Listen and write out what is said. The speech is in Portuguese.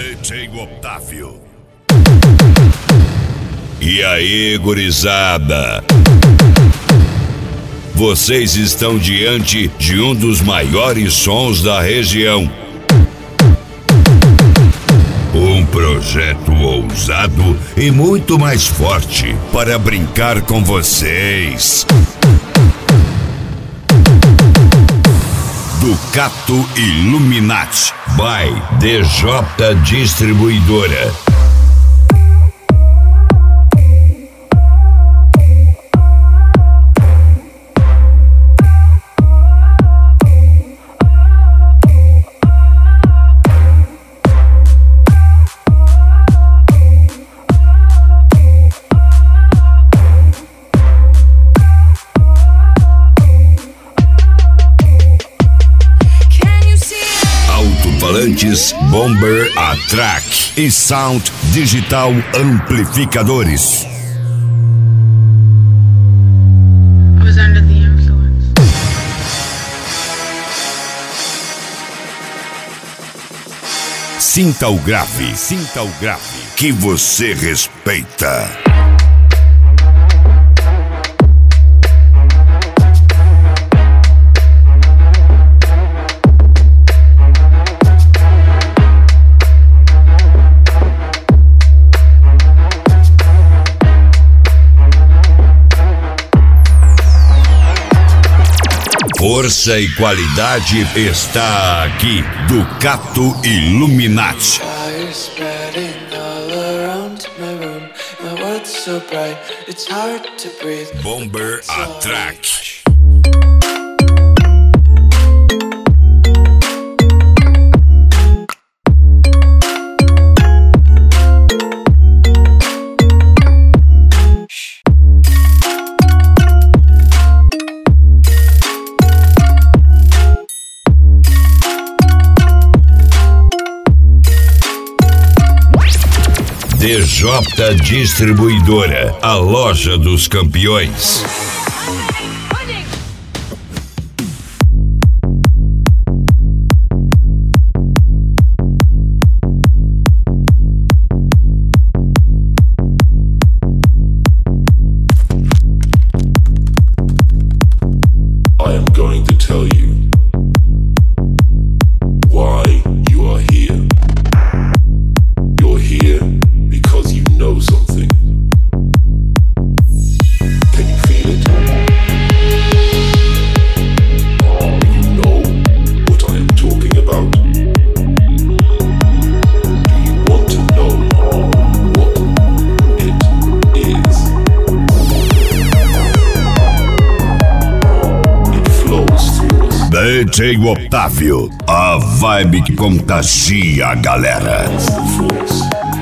DJ Otávio. E aí, gurizada? Vocês estão diante de um dos maiores sons da região. Um projeto ousado e muito mais forte para brincar com vocês. Ducato Illuminati by DJ Distribuidora. Alto-falantes Bomber A-Track e Sound Digital Amplificadores. I was under the influence. Sinta o grave que você respeita. Força e qualidade está aqui. Ducato Illuminati. Bomber A-Track. DJ Distribuidora, a loja dos campeões. I am going to tell you why you are here. You're here because you know something. Can you feel it? You know what I am talking about. Do you want to know what it is? It flows through us. DJ Otávio, a vibe que contagia a galera. It's the force